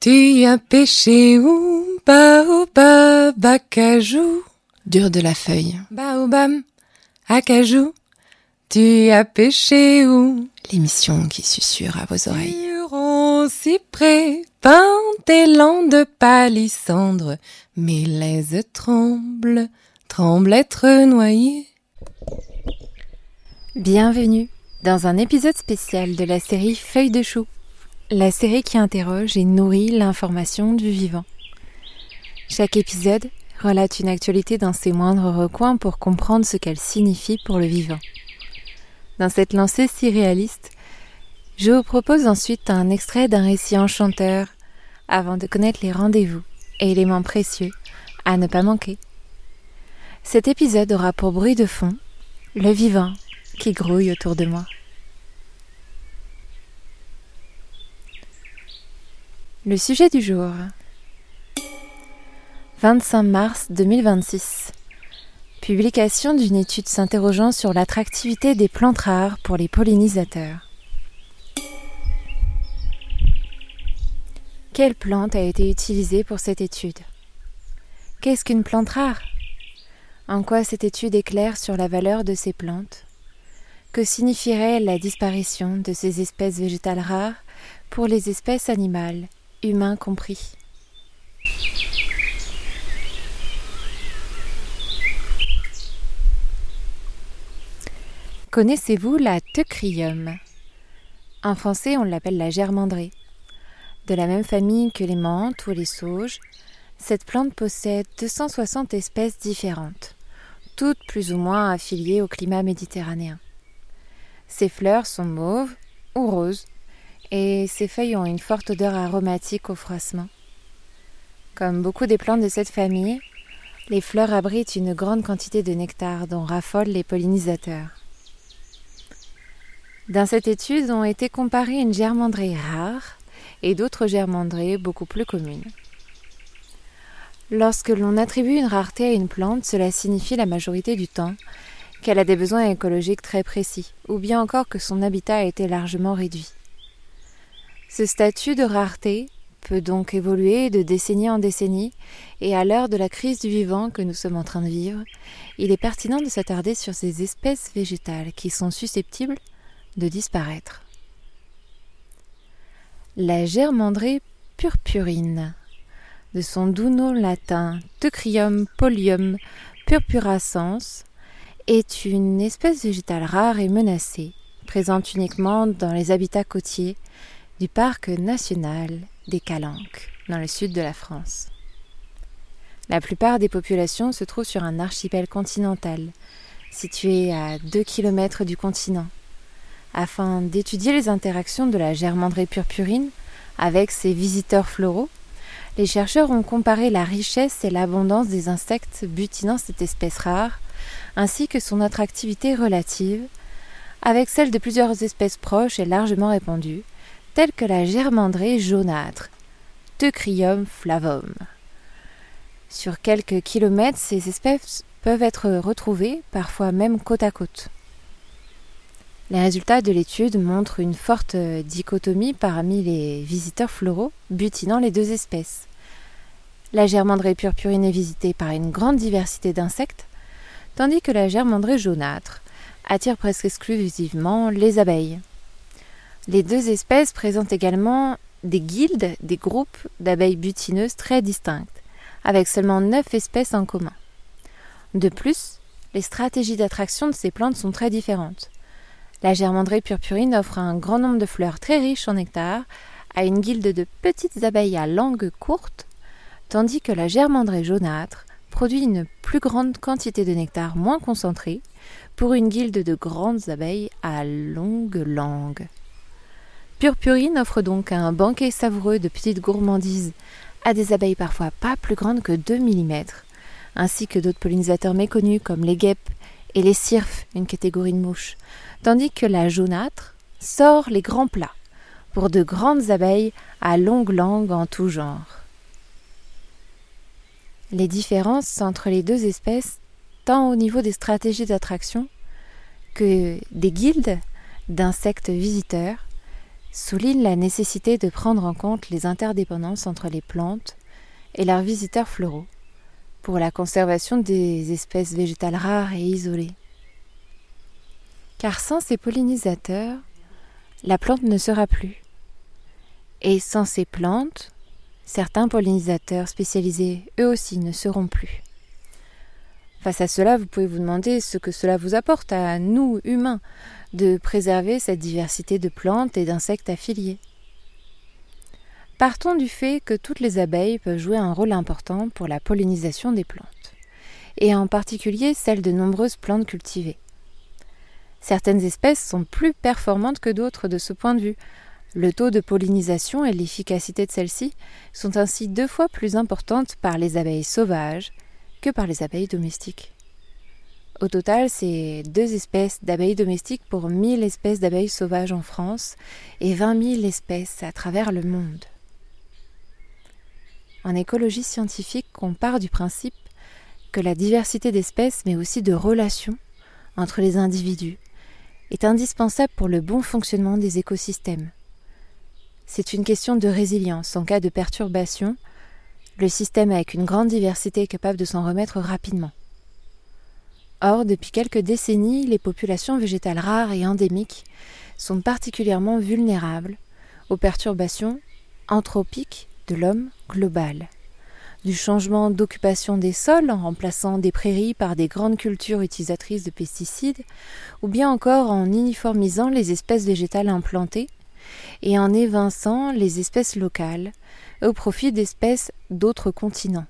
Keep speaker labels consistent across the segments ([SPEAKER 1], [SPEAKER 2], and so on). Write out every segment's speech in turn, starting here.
[SPEAKER 1] Tu as pêché où? Baobab, acajou.
[SPEAKER 2] Dur de la feuille.
[SPEAKER 1] Baobab, acajou. Tu as pêché où?
[SPEAKER 2] L'émission qui susurre à vos oreilles.
[SPEAKER 1] Huron, cyprès, pin, élan de palissandre. Mes laises tremblent, tremblent être noyées.
[SPEAKER 3] Bienvenue dans un épisode spécial de la série Feuilles de chou. La série qui interroge et nourrit l'information du vivant. Chaque épisode relate une actualité dans ses moindres recoins pour comprendre ce qu'elle signifie pour le vivant. Dans cette lancée si réaliste, je vous propose ensuite un extrait d'un récit enchanteur avant de connaître les rendez-vous et éléments précieux à ne pas manquer. Cet épisode aura pour bruit de fond le vivant qui grouille autour de moi. Le sujet du jour. 25 mars 2026. Publication d'une étude s'interrogeant sur l'attractivité des plantes rares pour les pollinisateurs. Quelle plante a été utilisée pour cette étude? Qu'est-ce qu'une plante rare? En quoi cette étude éclaire sur la valeur de ces plantes? Que signifierait la disparition de ces espèces végétales rares pour les espèces animales, humains compris? Connaissez-vous la Teucrium? En français, on l'appelle la germandrée. De la même famille que les menthes ou les sauges, cette plante possède 260 espèces différentes, toutes plus ou moins affiliées au climat méditerranéen. Ses fleurs sont mauves ou roses et ses feuilles ont une forte odeur aromatique au froissement. Comme beaucoup des plantes de cette famille, les fleurs abritent une grande quantité de nectar dont raffolent les pollinisateurs. Dans cette étude ont été comparées une germandrée rare et d'autres germandrées beaucoup plus communes. Lorsque l'on attribue une rareté à une plante, cela signifie la majorité du temps qu'elle a des besoins écologiques très précis, ou bien encore que son habitat a été largement réduit. Ce statut de rareté peut donc évoluer de décennie en décennie, et à l'heure de la crise du vivant que nous sommes en train de vivre, il est pertinent de s'attarder sur ces espèces végétales qui sont susceptibles de disparaître. La germandrée purpurine, de son doux nom latin Teucrium pollium purpurascens, est une espèce végétale rare et menacée, présente uniquement dans les habitats côtiers du parc national des Calanques, dans le sud de la France. La plupart des populations se trouvent sur un archipel continental, situé à 2 km du continent. Afin d'étudier les interactions de la germandrée purpurine avec ses visiteurs floraux, les chercheurs ont comparé la richesse et l'abondance des insectes butinant cette espèce rare, ainsi que son attractivité relative, avec celle de plusieurs espèces proches et largement répandues, telles que la germandrée jaunâtre, Teucrium flavum. Sur quelques kilomètres, ces espèces peuvent être retrouvées, parfois même côte à côte. Les résultats de l'étude montrent une forte dichotomie parmi les visiteurs floraux butinant les deux espèces. La germandrée purpurine est visitée par une grande diversité d'insectes, tandis que la germandrée jaunâtre attire presque exclusivement les abeilles. Les deux espèces présentent également des guildes, des groupes d'abeilles butineuses très distinctes, avec seulement 9 espèces en commun. De plus, les stratégies d'attraction de ces plantes sont très différentes. La germandrée purpurine offre un grand nombre de fleurs très riches en nectar à une guilde de petites abeilles à langue courte, tandis que la germandrée jaunâtre produit une plus grande quantité de nectar moins concentré pour une guilde de grandes abeilles à longue langue. Purpurine offre donc un banquet savoureux de petites gourmandises à des abeilles parfois pas plus grandes que 2 mm, ainsi que d'autres pollinisateurs méconnus comme les guêpes et les cirfes, une catégorie de mouches, tandis que la jaunâtre sort les grands plats pour de grandes abeilles à longue langue en tout genre. Les différences entre les deux espèces, tant au niveau des stratégies d'attraction que des guildes d'insectes visiteurs, souligne la nécessité de prendre en compte les interdépendances entre les plantes et leurs visiteurs floraux pour la conservation des espèces végétales rares et isolées. Car sans ces pollinisateurs, la plante ne sera plus. Et sans ces plantes, certains pollinisateurs spécialisés, eux aussi, ne seront plus. Face à cela, vous pouvez vous demander ce que cela vous apporte à nous, humains, de préserver cette diversité de plantes et d'insectes affiliés. Partons du fait que toutes les abeilles peuvent jouer un rôle important pour la pollinisation des plantes, et en particulier celles de nombreuses plantes cultivées. Certaines espèces sont plus performantes que d'autres de ce point de vue. Le taux de pollinisation et l'efficacité de celle-ci sont ainsi 2 fois plus importantes par les abeilles sauvages que par les abeilles domestiques. Au total, c'est 2 espèces d'abeilles domestiques pour 1000 espèces d'abeilles sauvages en France et 20 000 espèces à travers le monde. En écologie scientifique, on part du principe que la diversité d'espèces, mais aussi de relations entre les individus, est indispensable pour le bon fonctionnement des écosystèmes. C'est une question de résilience en cas de perturbation, le système avec une grande diversité est capable de s'en remettre rapidement. Or, depuis quelques décennies, les populations végétales rares et endémiques sont particulièrement vulnérables aux perturbations anthropiques de l'homme global. Du changement d'occupation des sols en remplaçant des prairies par des grandes cultures utilisatrices de pesticides, ou bien encore en uniformisant les espèces végétales implantées et en évinçant les espèces locales au profit d'espèces d'autres continents.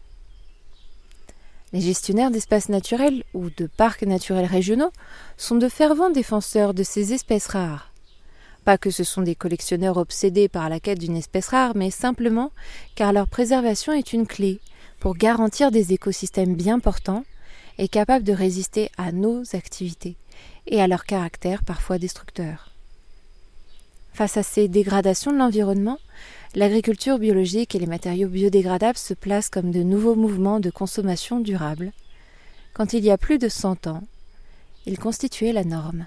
[SPEAKER 3] Les gestionnaires d'espaces naturels ou de parcs naturels régionaux sont de fervents défenseurs de ces espèces rares. Pas que ce sont des collectionneurs obsédés par la quête d'une espèce rare, mais simplement car leur préservation est une clé pour garantir des écosystèmes bien portants et capables de résister à nos activités et à leur caractère parfois destructeur. Face à ces dégradations de l'environnement, l'agriculture biologique et les matériaux biodégradables se placent comme de nouveaux mouvements de consommation durable. Quand il y a plus de 100 ans, ils constituaient la norme.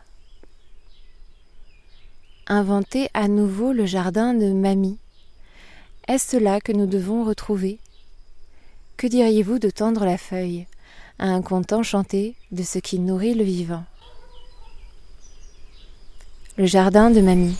[SPEAKER 3] Inventer à nouveau le jardin de mamie. Est-ce cela que nous devons retrouver ? Que diriez-vous de tendre la feuille à un conte enchanté de ce qui nourrit le vivant ? Le jardin de mamie.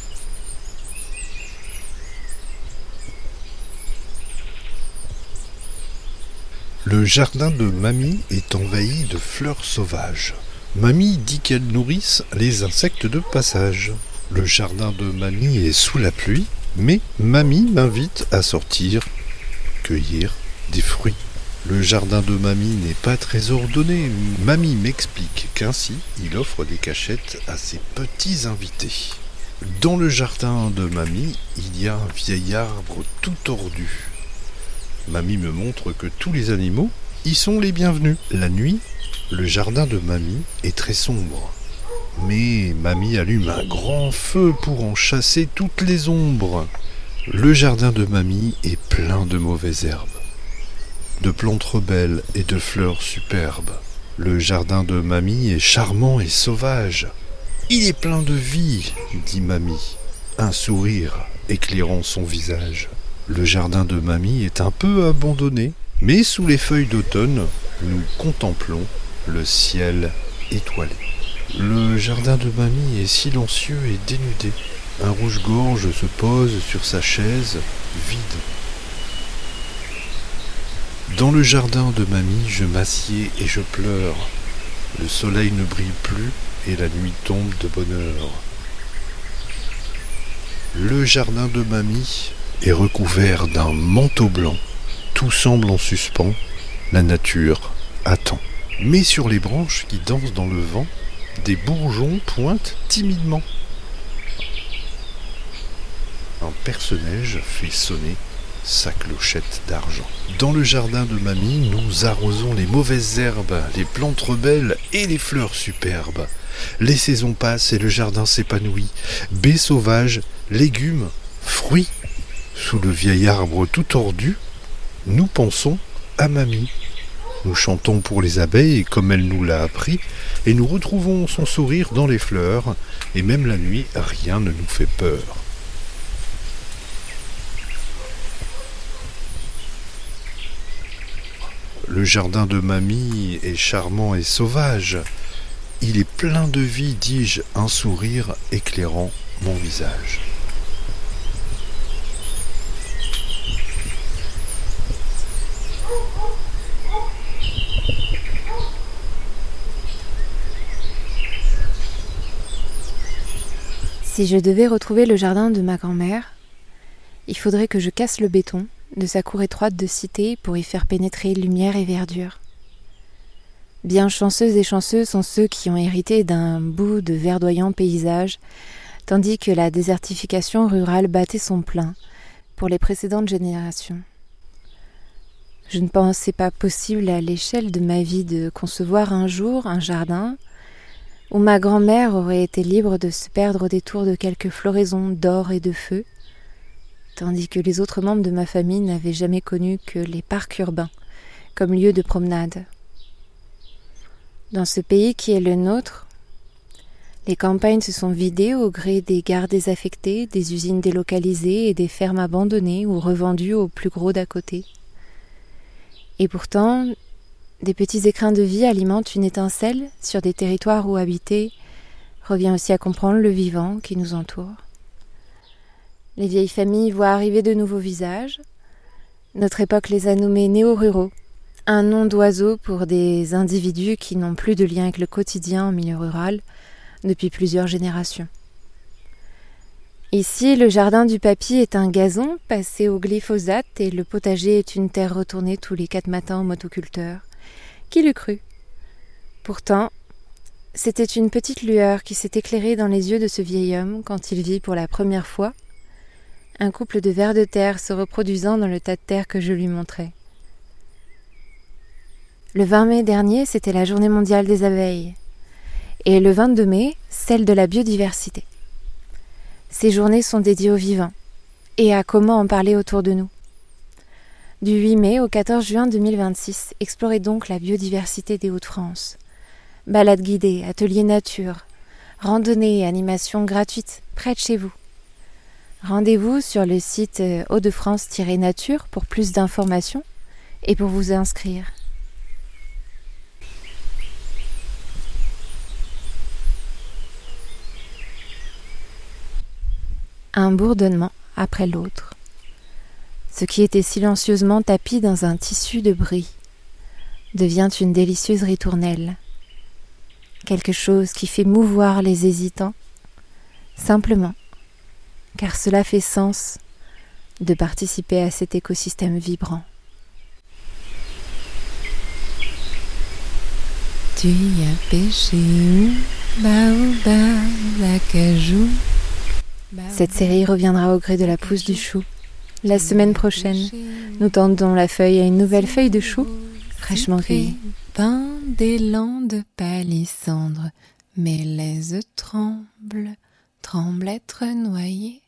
[SPEAKER 4] Le jardin de Mamie est envahi de fleurs sauvages. Mamie dit qu'elles nourrissent les insectes de passage. Le jardin de Mamie est sous la pluie, mais Mamie m'invite à sortir, cueillir des fruits. Le jardin de Mamie n'est pas très ordonné. Mamie m'explique qu'ainsi, il offre des cachettes à ses petits invités. Dans le jardin de Mamie, il y a un vieil arbre tout tordu. Mamie me montre que tous les animaux y sont les bienvenus. La nuit, le jardin de Mamie est très sombre. Mais Mamie allume un grand feu pour en chasser toutes les ombres. Le jardin de Mamie est plein de mauvaises herbes, de plantes rebelles et de fleurs superbes. Le jardin de Mamie est charmant et sauvage. Il est plein de vie, dit Mamie, un sourire éclairant son visage. Le jardin de Mamie est un peu abandonné, mais sous les feuilles d'automne, nous contemplons le ciel étoilé. Le jardin de Mamie est silencieux et dénudé. Un rouge-gorge se pose sur sa chaise vide. Dans le jardin de Mamie, je m'assieds et je pleure. Le soleil ne brille plus et la nuit tombe de bonne heure. Le jardin de Mamie est recouvert d'un manteau blanc. Tout semble en suspens. La nature attend. Mais sur les branches qui dansent dans le vent, des bourgeons pointent timidement. Un perce-neige fait sonner sa clochette d'argent. Dans le jardin de Mamie, nous arrosons les mauvaises herbes, les plantes rebelles et les fleurs superbes. Les saisons passent et le jardin s'épanouit. Baies sauvages, légumes, fruits. Sous le vieil arbre tout tordu, nous pensons à Mamie. Nous chantons pour les abeilles comme elle nous l'a appris, et nous retrouvons son sourire dans les fleurs, et même la nuit, rien ne nous fait peur. Le jardin de mamie est charmant et sauvage. Il est plein de vie, dis-je, un sourire éclairant mon visage.
[SPEAKER 3] Si je devais retrouver le jardin de ma grand-mère, il faudrait que je casse le béton de sa cour étroite de cité pour y faire pénétrer lumière et verdure. Bien chanceuses et chanceux sont ceux qui ont hérité d'un bout de verdoyant paysage, tandis que la désertification rurale battait son plein pour les précédentes générations. Je ne pensais pas possible à l'échelle de ma vie de concevoir un jour un jardin où ma grand-mère aurait été libre de se perdre au détour de quelques floraisons d'or et de feu, tandis que les autres membres de ma famille n'avaient jamais connu que les parcs urbains comme lieu de promenade. Dans ce pays qui est le nôtre, les campagnes se sont vidées au gré des gares désaffectées, des usines délocalisées et des fermes abandonnées ou revendues aux plus gros d'à côté. Et pourtant, des petits écrins de vie alimentent une étincelle sur des territoires où habiter revient aussi à comprendre le vivant qui nous entoure. Les vieilles familles voient arriver de nouveaux visages. Notre époque les a nommés néo-ruraux, un nom d'oiseau pour des individus qui n'ont plus de lien avec le quotidien en milieu rural depuis plusieurs générations. Ici, le jardin du papy est un gazon passé au glyphosate et le potager est une terre retournée tous les 4 matins au motoculteur. Qui l'eût cru ? Pourtant, c'était une petite lueur qui s'est éclairée dans les yeux de ce vieil homme quand il vit pour la première fois un couple de vers de terre se reproduisant dans le tas de terre que je lui montrais. Le 20 mai dernier, c'était la journée mondiale des abeilles, et le 22 mai, celle de la biodiversité. Ces journées sont dédiées au vivant, et à comment en parler autour de nous. Du 8 mai au 14 juin 2026, explorez donc la biodiversité des Hauts-de-France. Balades guidées, ateliers nature, randonnées et animations gratuites près de chez vous. Rendez-vous sur le site Hauts-de-France-nature pour plus d'informations et pour vous inscrire. Un bourdonnement après l'autre. Ce qui était silencieusement tapi dans un tissu de bris devient une délicieuse ritournelle. Quelque chose qui fait mouvoir les hésitants, simplement, car cela fait sens de participer à cet écosystème vibrant.
[SPEAKER 1] Tu y as pêché où? Baobab, l'acajou.
[SPEAKER 3] Cette série reviendra au gré de la pousse du chou. La semaine prochaine, nous tendons la feuille à une nouvelle feuille de chou, fraîchement cueillie.
[SPEAKER 1] Pain d'élan de palissandre, mes laises tremblent, tremblent être noyées.